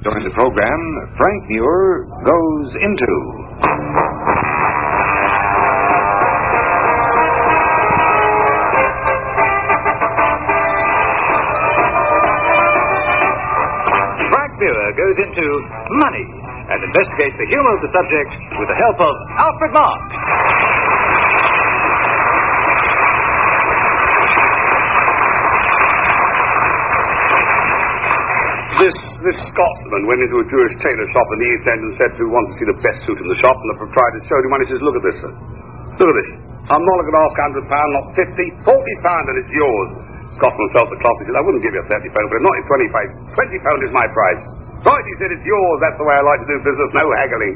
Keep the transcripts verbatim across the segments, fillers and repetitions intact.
During the program, Frank Muir goes into... Frank Muir goes into money and investigates the humor of the subject with the help of Alfred Marks. This this Scotsman went into a Jewish tailor shop in the East End and said to want to see the best suit in the shop, and the proprietor showed him one. He says, look at this, sir. Look at this. I'm not looking to ask one hundred pounds, not fifty, forty pounds, and it's yours. Scotsman felt the cloth. He said, I wouldn't give you thirty pounds, but not in twenty-five. twenty pounds is my price. Right, he said, it's yours. That's the way I like to do business. No haggling.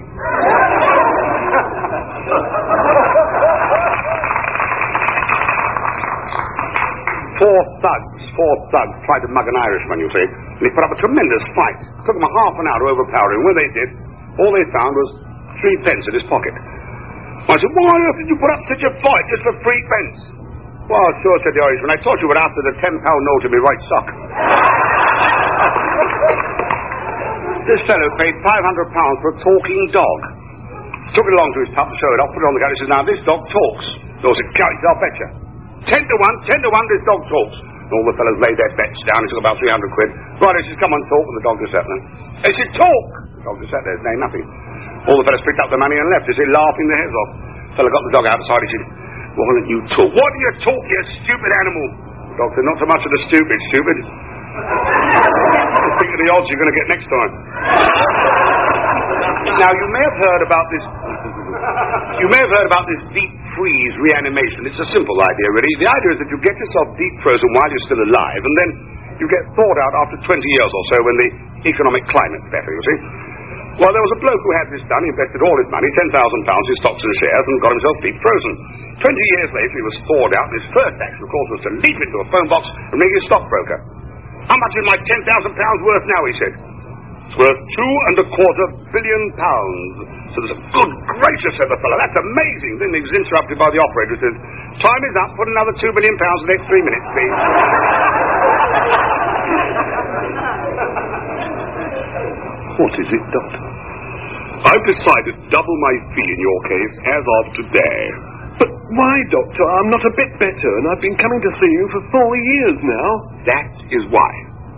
Four thugs, four thugs tried to mug an Irishman, you see. And he put up a tremendous fight. It took them a half an hour to overpower him. When they did, all they found was three pence in his pocket. I said, why on earth did you put up such a fight just for three pence? Well, sure, said the Irishman. I thought you would after the ten pound note in my right sock. This fellow paid five hundred pounds for a talking dog. Took it along to his pub to show it off, put it on the counter. He says, now this dog talks. So I said, carry, I'll bet you. Ten to one, ten to one, this dog talks. And all the fellows laid their bets down. He took about three hundred quid. Right, he says, come on, talk. And the dog just sat there. He said, talk. The dog just sat there, saying nothing. All the fellows picked up the money and left. He said, laughing their heads off. The fellow got the dog outside. He said, why don't you talk? Why do you talk, you stupid animal? The dog said, not so much of the stupid, stupid. Think of the odds you're going to get next time. Now, you may have heard about this... You may have heard about this deep freeze reanimation. It's a simple idea, really. The idea is that you get yourself deep frozen while you're still alive, and then you get thawed out after twenty years or so when the economic climate's better, you see. Well, there was a bloke who had this done. He invested all his money, ten thousand pounds in stocks and shares, and got himself deep frozen. Twenty years later, he was thawed out, and his first action, of course, was to leap into a phone box and ring his stockbroker. How much is my ten thousand pounds worth now, he said. It's worth two and a quarter billion pounds. So there's a good gracious, said the fellow. That's amazing. Then he was interrupted by the operator who said, time is up. Put another two billion pounds in the next three minutes, please. What is it, Doctor? I've decided to double my fee in your case as of today. But why, Doctor? I'm not a bit better, and I've been coming to see you for four years now. That is why.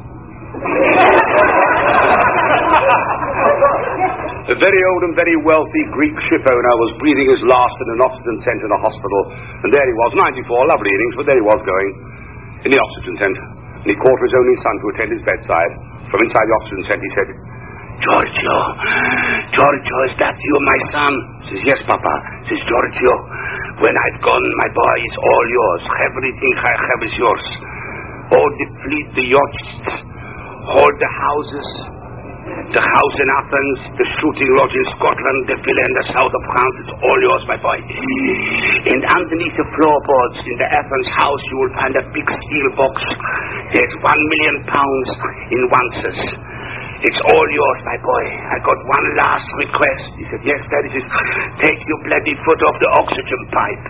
A very old and very wealthy Greek ship owner was breathing his last in an oxygen tent in a hospital. And there he was, ninety-four, lovely innings, but there he was going in the oxygen tent. And he called for his only son to attend his bedside. From inside the oxygen tent he said, Giorgio, Giorgio, is that you, my son? He says, yes, Papa. He says, Giorgio, when I've gone, my boy, it's all yours. Everything I have is yours. All the fleet, the yachts, all the houses, the house in Athens, the shooting lodge in Scotland, the villa in the south of France, it's all yours, my boy. And underneath the floorboards in the Athens house, you will find a big steel box. There's one million pounds in ounces. It's all yours, my boy. I got one last request. He said, yes, Dad. He says, take your bloody foot off the oxygen pipe.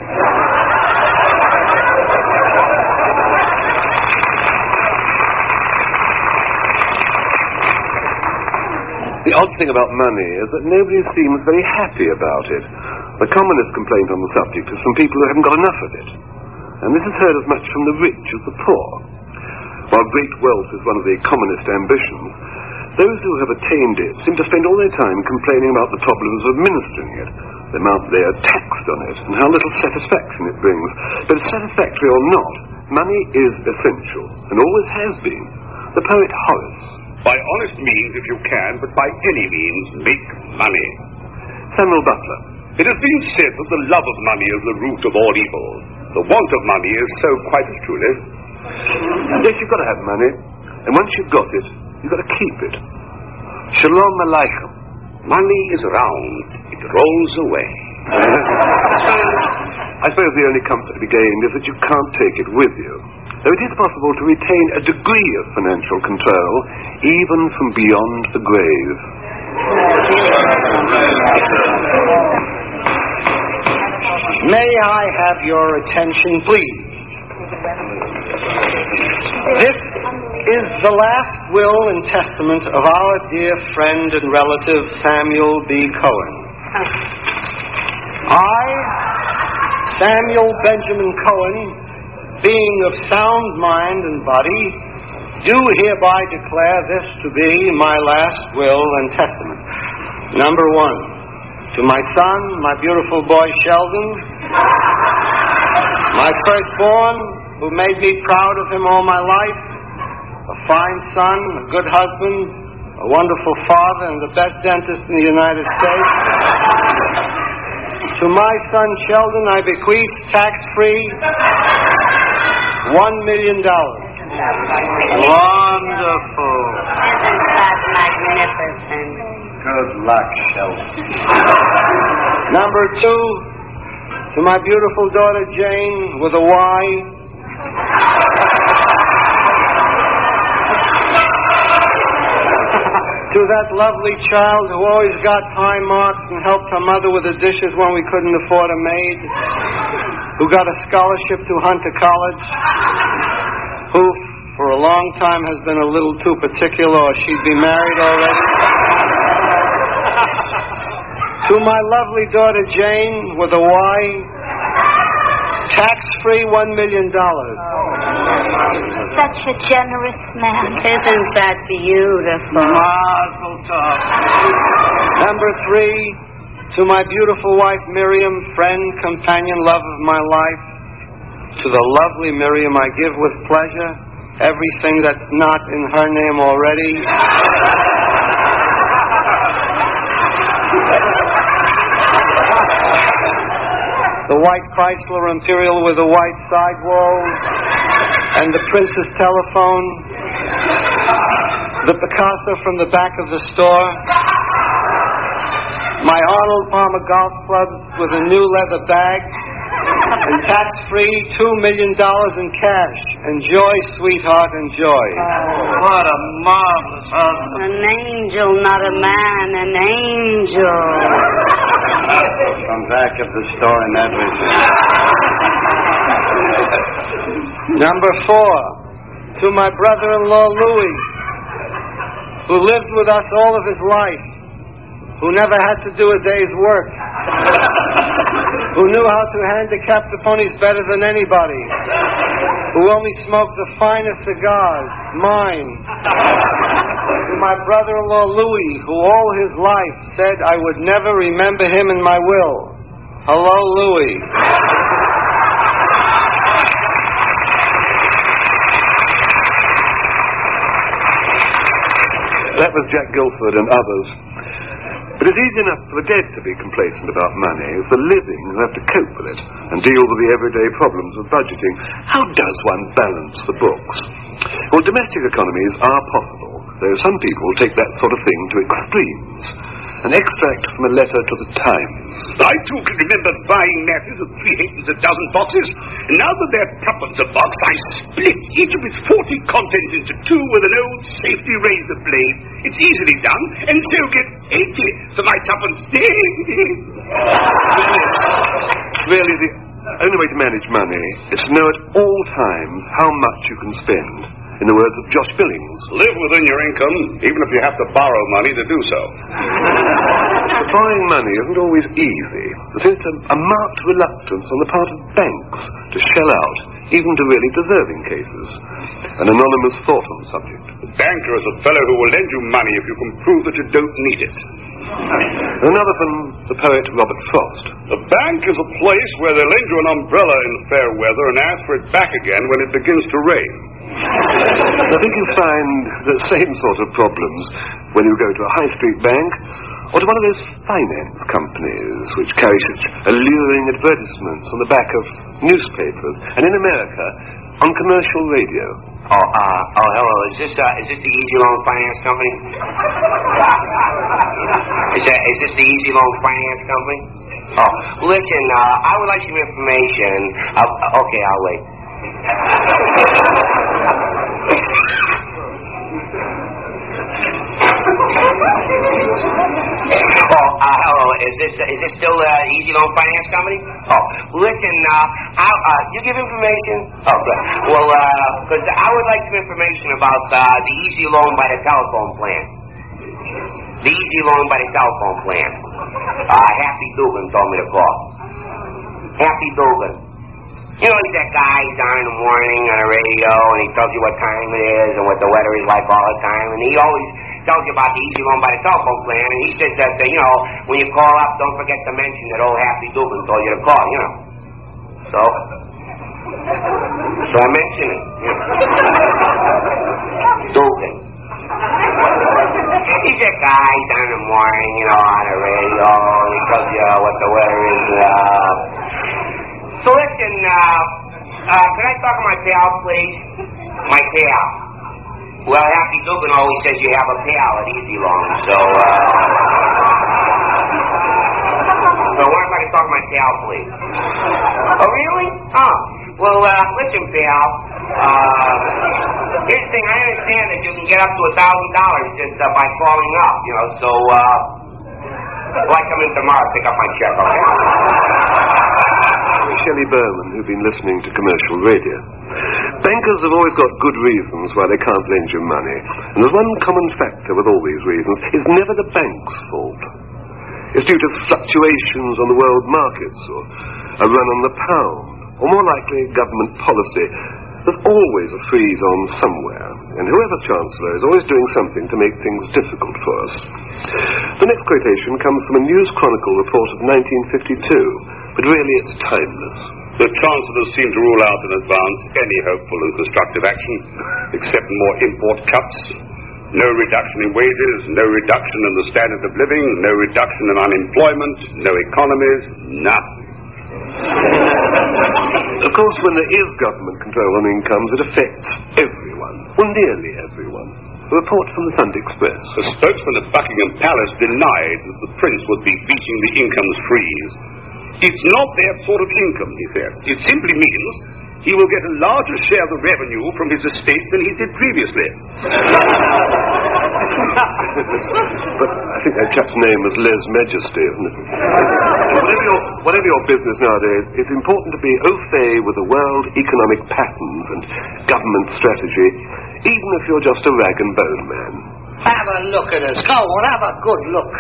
The odd thing about money is that nobody seems very happy about it. The commonest complaint on the subject is from people who haven't got enough of it. And this is heard as much from the rich as the poor. While great wealth is one of the commonest ambitions, those who have attained it seem to spend all their time complaining about the problems of administering it, the amount they are taxed on it, and how little satisfaction it brings. But satisfactory or not, money is essential, and always has been. The poet Horace. By honest means, if you can, but by any means, make money. Samuel Butler. It has been said that the love of money is the root of all evil. The want of money is so quite as truly. Yes, you've got to have money, and once you've got it, you've got to keep it. Shalom Aleichem. Money is round. It rolls away. I suppose the only comfort to be gained is that you can't take it with you. Though it is possible to retain a degree of financial control, even from beyond the grave. May I have your attention, please? This is the last will and testament of our dear friend and relative Samuel B. Cohen. I, Samuel Benjamin Cohen, being of sound mind and body, do hereby declare this to be my last will and testament. Number one, to my son, my beautiful boy Sheldon, my firstborn, who made me proud of him all my life, a fine son, a good husband, a wonderful father, and the best dentist in the United States. To my son Sheldon, I bequeath tax-free one million dollars. Wonderful. Isn't that magnificent? Good luck, Sheldon. Number two, to my beautiful daughter Jane, with a Y. To that lovely child who always got high marks and helped her mother with the dishes when we couldn't afford a maid, who got a scholarship to Hunter College, who for a long time has been a little too particular or she'd be married already. To my lovely daughter Jane, with a Y, tax-free one million dollars. Such a generous man. Isn't that beautiful? Mazel tov. Number three, to my beautiful wife Miriam, friend, companion, love of my life. To the lovely Miriam I give with pleasure everything that's not in her name already. The white Chrysler Imperial with a white sidewall, and the Princess telephone, the Picasso from the back of the store, my Arnold Palmer golf club with a new leather bag, and tax-free two million dollars in cash. Enjoy, sweetheart, enjoy. What a marvelous husband. An angel, not a man, an angel. From back of the store and everything. Number four, to my brother-in-law Louis, who lived with us all of his life, who never had to do a day's work, who knew how to handicap the ponies better than anybody, who only smoked the finest cigars, mine. To my brother-in-law Louis, who all his life said I would never remember him in my will. Hello, Louis. That was Jack Guilford and others. But it's easy enough for the dead to be complacent about money. It's the living who have to cope with it and deal with the everyday problems of budgeting. How does one balance the books? Well, domestic economies are possible, though some people take that sort of thing to extremes. An extract from a letter to the Times. I too can remember buying matches at three halfpence a dozen boxes, and now that they're twopence a box, I split each of its forty contents into two with an old safety razor blade. It's easily done, and so get eighty for my twopence. Really, the only way to manage money is to know at all times how much you can spend. In the words of Josh Billings, live within your income, even if you have to borrow money to do so. But borrowing money isn't always easy. There seems a marked reluctance on the part of banks to shell out, even to really deserving cases. An anonymous thought on the subject. The banker is a fellow who will lend you money if you can prove that you don't need it. Another from the poet Robert Frost. The bank is a place where they lend you an umbrella in fair weather and ask for it back again when it begins to rain. I think you find the same sort of problems when you go to a high street bank or to one of those finance companies which carry such alluring advertisements on the back of newspapers and in America on commercial radio. Oh, uh, oh, hello. Is this, uh, is this the Easy Loan Finance Company? Is that, is this the Easy Loan Finance Company? Oh, listen, uh, I would like some information. Uh, okay, I'll wait. Oh, uh, hello. is this is this still uh, Easy Loan Finance Company? Oh, listen, uh, I'll, uh, you give information? Oh, good. Well, because uh, I would like some information about uh, the Easy Loan by the telephone plan. The Easy Loan by the telephone plan. Uh, Happy Dugan told me to call. Happy Dugan. You know, he's that guy, he's on in the morning on the radio, and he tells you what time it is and what the weather is like all the time, and he always tells you about the Easy Loan by the telephone plan, and he says that, uh, you know, when you call up, don't forget to mention that old Happy Dugan told you to call, you know. So, so I mention it, you know. Dugan. He's that guy, he's on in the morning, you know, on the radio, and he tells you what the weather is, uh... So listen, uh, uh, can I talk to my pal, please? My pal. Well, Happy Dugan always says you have a pal at Easy Loan, so, uh... So what if I can talk to my pal, please? Oh, really? Oh. Well, uh, listen, pal, uh, here's the thing, I understand that you can get up to a thousand dollars just uh, by calling up, you know, so, uh... Well, I come in tomorrow to pick up my check, okay? Shelley Berman, who've been listening to commercial radio. Bankers have always got good reasons why they can't lend you money. And there's one common factor with all these reasons. It's never the bank's fault. It's due to fluctuations on the world markets, or a run on the pound, or more likely government policy. There's always a freeze on somewhere, and whoever Chancellor is always doing something to make things difficult for us. The next quotation comes from a News Chronicle report of nineteen fifty-two, but really it's timeless. The Chancellors seem to rule out in advance any hopeful and constructive action, except more import cuts. No reduction in wages, no reduction in the standard of living, no reduction in unemployment, no economies, nothing. Of course, when there is government control on incomes, it affects everyone, or nearly everyone. A report from the Sunday Express. A spokesman at Buckingham Palace denied that the Prince would be beating the incomes freeze. It's not that sort of income, he said. It simply means he will get a larger share of the revenue from his estate than he did previously. But I think that chap's name was Les Majesty, isn't it? Whatever your, whatever your business nowadays, it's important to be au fait with the world economic patterns and government strategy, even if you're just a rag and bone man. Have a look at us. Go on, have a good look.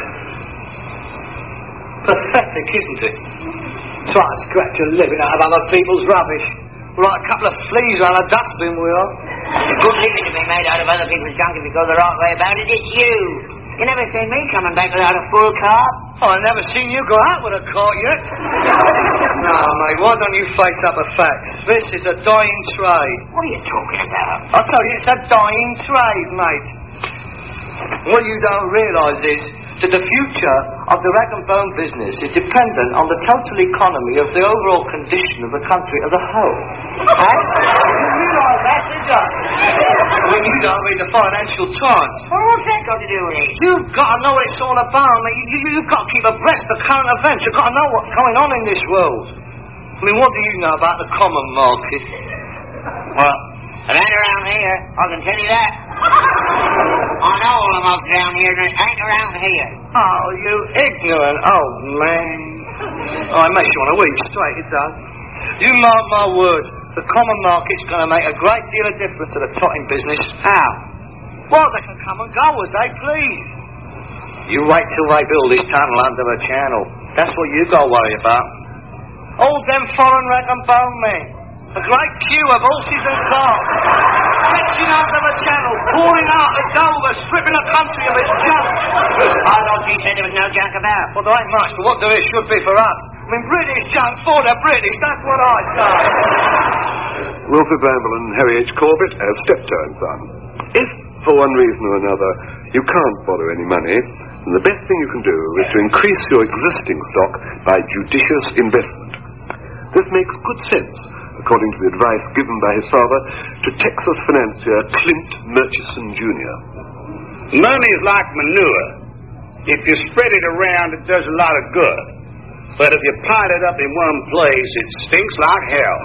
Pathetic, isn't it? Try to scratch a living out of other people's rubbish. We're like a couple of fleas around a dustbin, we are. Good living to be made out of other people's junk if you go the right way about it. It's you. You never seen me coming back without a full cart. Oh, I've never seen you go out with a cart yet. No, mate, why don't you face up a fact? This is a dying trade. What are you talking about? I tell you, it's a dying trade, mate. What you don't realise is that the future of the rag and bone business is dependent on the total economy of the overall condition of the country as a whole. Eh? You realise that, did you? When you don't read the Financial Times. Well, what's that got to do with it? You've got to know what it's all about, mate. You, you, you've got to keep abreast of current events. You've got to know what's going on in this world. I mean, what do you know about the common market? Well, it ain't around here, I can tell you that. I know all the most down here, and it ain't around here. Oh, you ignorant old man. Oh, it makes you want to weep straight, it does. You mark my words, the common market's going to make a great deal of difference to the totting business. How? Well, they can come and go as they please. You wait till they build this tunnel under the channel. That's what you got to worry about. All them foreign rag and bone men. A great queue of horses and carts. Stretching under the channel, pouring out the Dover, stripping the country of its junk. I thought you said there was no junk about. Well, there ain't much, but what there is should be for us. I mean, British junk for the British, that's what I say. Wilfred Bramble and Harry H. Corbett as Steptoe and Son. If, for one reason or another, you can't borrow any money, then the best thing you can do is to increase your existing stock by judicious investment. This makes good sense, according to the advice given by his father to Texas financier Clint Murchison Junior Money is like manure. If you spread it around, it does a lot of good. But if you pile it up in one place, it stinks like hell.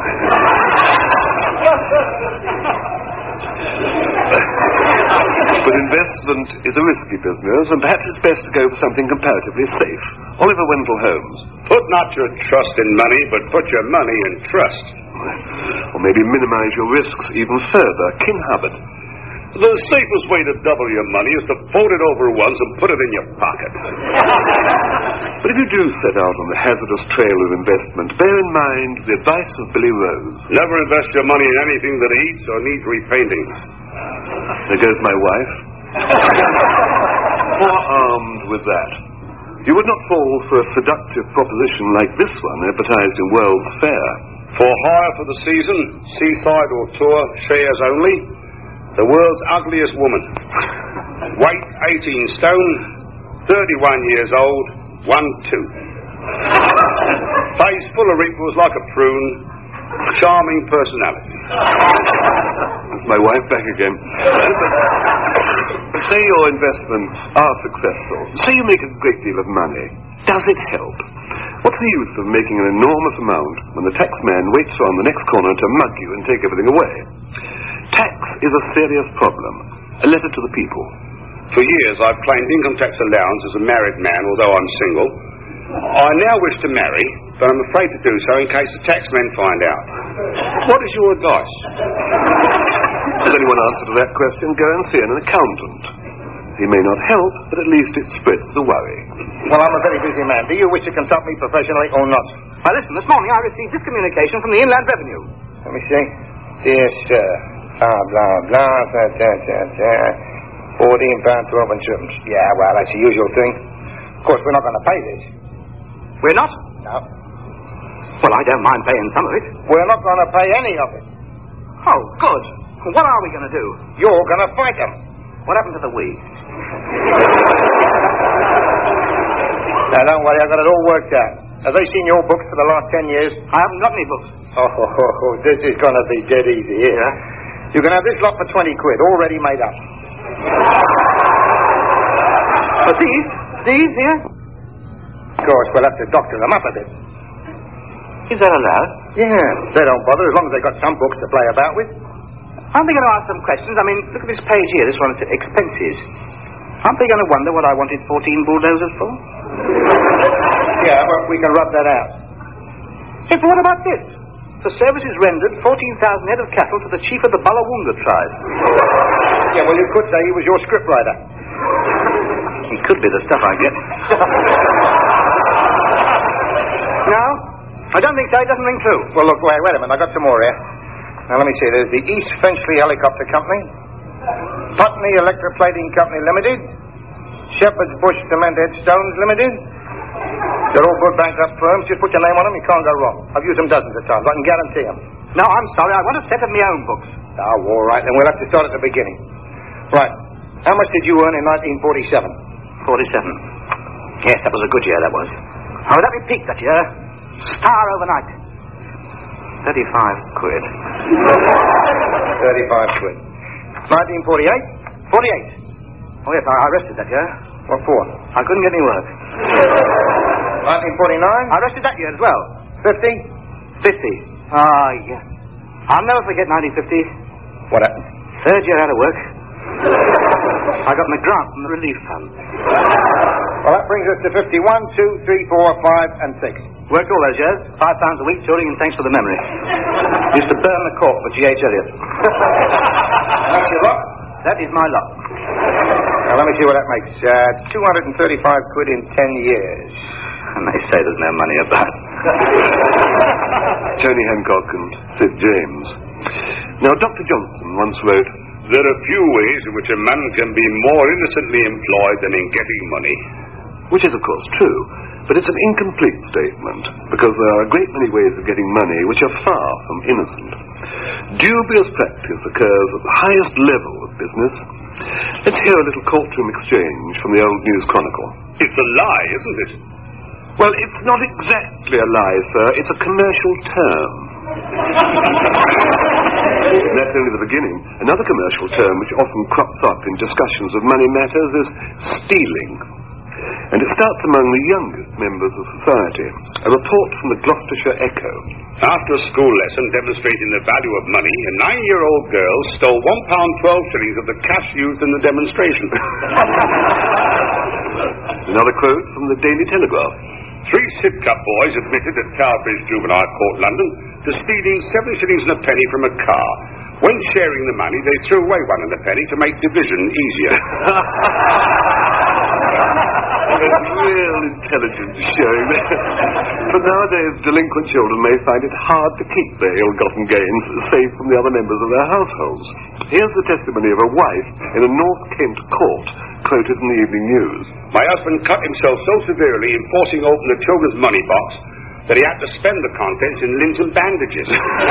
But investment is a risky business, and perhaps it's best to go for something comparatively safe. Oliver Wendell Holmes. Put not your trust in money, but put your money in trust. Or maybe minimize your risks even further. Kin Hubbard. The safest way to double your money is to fold it over once and put it in your pocket. But if you do set out on the hazardous trail of investment, bear in mind the advice of Billy Rose. Never invest your money in anything that eats or needs repainting. There goes my wife. Forearmed with that, you would not fall for a seductive proposition like this one advertised in World's Fair. For hire for the season, seaside or tour, shares only, the world's ugliest woman. Weight eighteen stone, thirty-one years old, one two. Face full of wrinkles like a prune, charming personality. That's my wife back again. Say your investments are successful. Say you make a great deal of money. Does it help? What's the use of making an enormous amount when the tax man waits around the next corner to mug you and take everything away? Tax is a serious problem. A letter to the people. For years I've claimed income tax allowance as a married man, although I'm single. I now wish to marry, but I'm afraid to do so in case the taxmen find out. What is your advice? Does anyone answer to that question? Go and see an accountant. He may not help, but at least it spreads the worry. Well, I'm a very busy man. Do you wish to consult me professionally or not? Well, listen, this morning I received this communication from the Inland Revenue. Let me see. Dear sir, blah, blah, blah, da, da, da, da. fourteen pounds, twelve and twopence. Yeah, well, that's the usual thing. Of course, we're not going to pay this. We're not? No. Well, I don't mind paying some of it. We're not going to pay any of it. Oh, good. What are we going to do? You're going to fight them. What happened to the we? Now, don't worry, I've got it all worked out. Have they seen your books for the last ten years? I haven't got any books. Oh, oh, oh, oh this is going to be dead easy here. Yeah? You can have this lot for twenty quid, already made up. But these? These here? Of course, we'll have to doctor them up a bit. Is that allowed? Yeah, they don't bother as long as they've got some books to play about with. Aren't they going to ask some questions? I mean, look at this page here, this one, it's expenses. Aren't they going to wonder what I wanted fourteen bulldozers for? Yeah, well, we can rub that out. Hey, but what about this? For services rendered, fourteen thousand head of cattle to the chief of the Ballawunga tribe. Yeah, well, you could say he was your scriptwriter. He could be the stuff I get. No? I don't think so. It doesn't ring true. Well, look, wait, wait a minute. I got some more here. Now, let me see. There's the East Finchley Helicopter Company, Putney Electroplating Company Limited, Shepherd's Bush Cement Headstones Limited. They're all good bankrupt firms. Just put your name on them. You can't go wrong. I've used them dozens of times. I can guarantee them. No, I'm sorry. I want a set of my own books. Oh, all right. Then we'll have to start at the beginning. Right. How much did you earn in nineteen forty-seven? forty-seven. Yes, that was a good year, that was. I was at my peak that year. Star overnight. Thirty-five quid. Thirty-five quid. nineteen forty-eight? Forty-eight. Oh, yes, I, I rested that year. What for? I couldn't get any work. nineteen forty-nine? I rested that year as well. Fifty? Fifty. Ah, yes. I'll never forget nineteen fifty. What happened? Third year out of work. I got my grant from the relief fund. Well, that brings us to fifty-one, two, three, four, five, and six. Worked all those years. Five pounds a week, touring, and thanks for the memory. Used to burn the cork for G H Eliot. That's your lot? That is my lot. Now, let me see what that makes. Uh, two hundred thirty-five quid in ten years. And they say there's no money about. Tony Hancock and Sid James. Now, Doctor Johnson once wrote, "There are few ways in which a man can be more innocently employed than in getting money." Which is, of course, true, but it's an incomplete statement, because there are a great many ways of getting money which are far from innocent. Dubious practice occurs at the highest level of business. Let's hear a little courtroom exchange from the Old News Chronicle. It's a lie, isn't it? Well, it's not exactly a lie, sir. It's a commercial term. That's only the beginning. Another commercial term which often crops up in discussions of money matters is stealing. And it starts among the youngest members of society. A report from the Gloucestershire Echo. After a school lesson demonstrating the value of money, a nine-year-old girl stole one pound twelve shillings of the cash used in the demonstration. Another quote from the Daily Telegraph. Three Sidcup boys admitted at Tower Bridge Juvenile Court, London, to stealing seven shillings and a penny from a car. When sharing the money, they threw away one and a penny to make division easier. Real intelligence showing. But nowadays, delinquent children may find it hard to keep their ill-gotten gains safe from the other members of their households. Here's the testimony of a wife in a North Kent court, quoted in the Evening News. My husband cut himself so severely in forcing open the children's money box that he had to spend the contents in lint and bandages.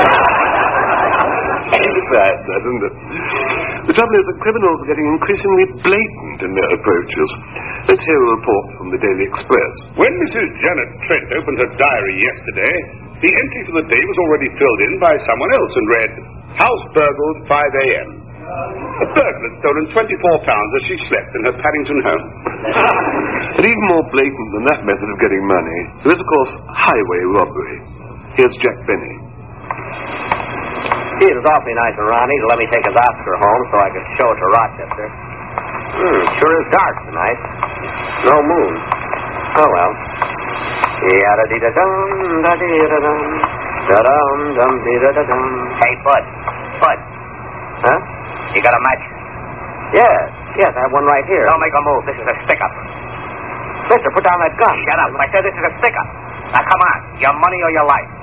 It's sad, that, isn't it? The trouble is that criminals are getting increasingly blatant in their approaches. Let's hear a report from the Daily Express. When Missus Janet Trent opened her diary yesterday, the entry for the day was already filled in by someone else and read, "House burgled five a.m. A burglar had stolen twenty-four pounds as she slept in her Paddington home." But even more blatant than that method of getting money, there is, of course, highway robbery. Here's Jack Benny. Gee, it was awfully nice of Ronnie to let me take his Oscar home so I could show it to Rochester. Hmm, sure is dark tonight. No moon. Oh, well. Yada-dee-da-dum, da-dee-da-dum, da-dum, dum-dee-da-da-dum. Hey, Bud. Bud. Huh? You got a match? Yes, yes, I have one right here. Don't make a move. This is a stick-up. Mister, put down that gun. Shut up. I said this is a stick-up. Now, come on. Your money or your life?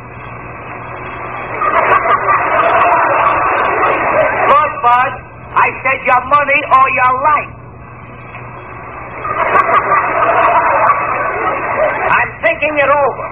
Look, Bud. I said your money or your life. I'm thinking it over.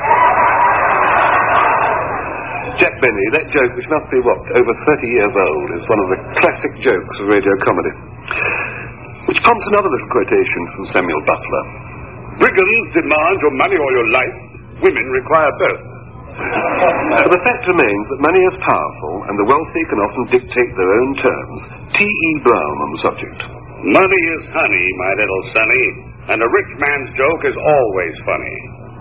Jack Benny, that joke, which must be, what, over thirty years old, is one of the classic jokes of radio comedy. Which prompts another little quotation from Samuel Butler. Brigands demand your money or your life. Women require both. But the fact remains that money is powerful, and the wealthy can often dictate their own terms. T E Brown on the subject. Money is honey, my little sonny, and a rich man's joke is always funny.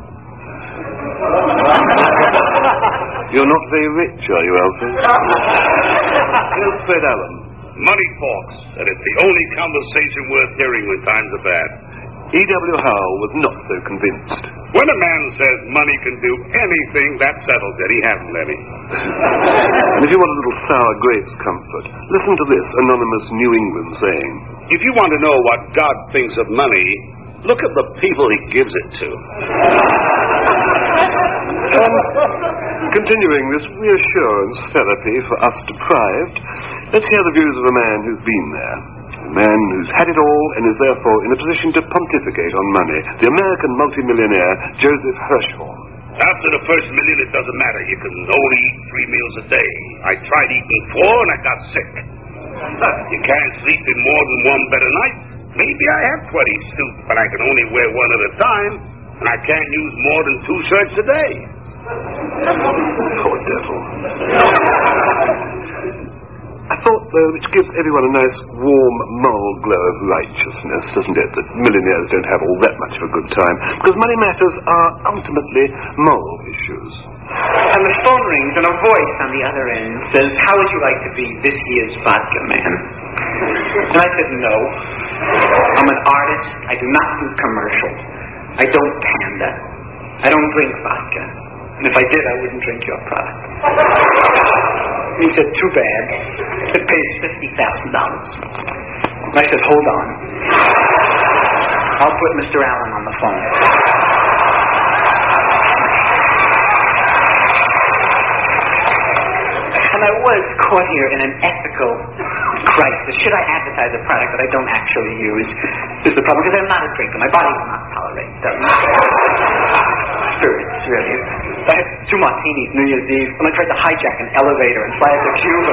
You're not very rich, are you, Alfred? Here's Fred Allen. Money talks, and it's the only conversation worth hearing when times are bad. E W Howe was not so convinced. When a man says money can do anything, that settles it. He hasn't any. And if you want a little sour grapes comfort, listen to this anonymous New England saying. If you want to know what God thinks of money, look at the people he gives it to. Um, continuing this reassurance therapy for us deprived, let's hear the views of a man who's been there. A man who's had it all and is therefore in a position to pontificate on money. The American multimillionaire Joseph Hirschhorn. After the first million, it doesn't matter. You can only eat three meals a day. I tried eating four and I got sick. You can't sleep in more than one bed a night. Maybe I have twenty suits, but I can only wear one at a time. And I can't use more than two shirts a day. Poor devil. I thought, though, which gives everyone a nice, warm, moral glow of righteousness, doesn't it, that millionaires don't have all that much of a good time. Because money matters are ultimately moral issues. And the phone rings and a voice on the other end says, "How would you like to be this year's vodka man?" And I said, "No. I'm an artist. I do not do commercials. I don't pander. I don't drink vodka. And if I did, I wouldn't drink your product." And he said, "Too bad. It pays fifty thousand dollars. I said, "Hold on. I'll put Mister Allen on the phone." And I was caught here in an ethical crisis. Should I advertise a product that I don't actually use? Is the problem, because I'm not a drinker. My body will not tolerate them. Spirits, really. I had two martinis New Year's Eve when I tried to hijack an elevator and fly it to Cuba.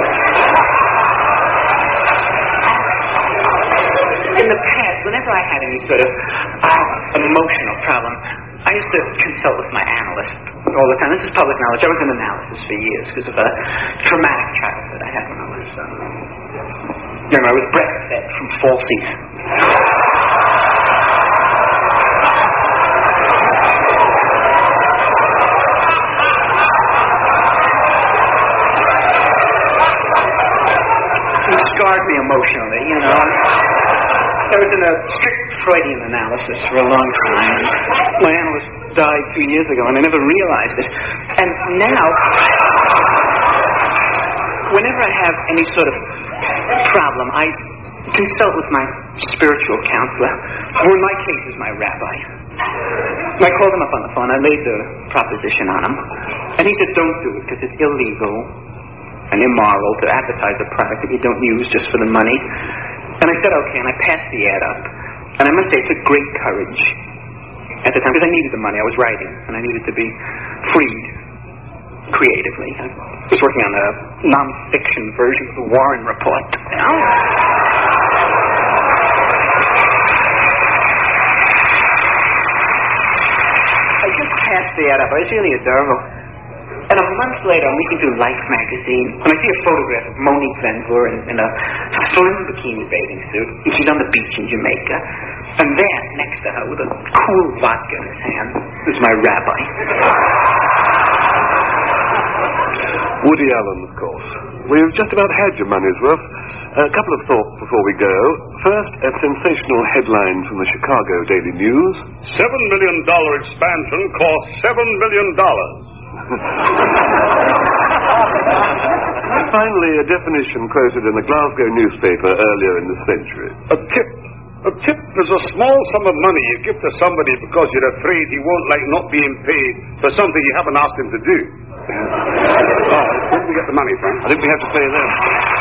In the past, whenever I had any sort of uh, emotional problem, I used to consult with my analyst all the time. This is public knowledge. I was in analysis for years because of a traumatic childhood I had when I was um, young. I was breastfed from falsies. It scarred me emotionally, you know. I was in a strict Freudian analysis for a long time. My analyst died two years ago, and I never realized it. And now, whenever I have any sort of problem, I consult with my spiritual counselor, who in my case is my rabbi. I called him up on the phone. I laid the proposition on him. And he said, don't do it, because it's illegal and immoral to advertise a product that you don't use just for the money. And I said, okay, and I passed the ad up. And I must say, it took great courage at the time, because I needed the money. I was writing, and I needed to be freed creatively. I was working on a non-fiction version of the Warren Report. You know? I just passed the ad up. I was really adorable. And a month later, I'm reading through Life magazine, and I see a photograph of Monique Van Veur in, in a slim bikini bathing suit, and she's on the beach in Jamaica. And there, next to her, with a cool vodka in his hand, is my rabbi. Woody Allen, of course. We've just about had your money's worth. A couple of thoughts before we go. First, a sensational headline from the Chicago Daily News. Seven million dollar expansion costs seven million dollars. Finally, a definition quoted in a Glasgow newspaper earlier in the century. A tip. A tip is a small sum of money you give to somebody because you're afraid he won't like not being paid for something you haven't asked him to do. Oh, where did we get the money from? I think we have to pay them.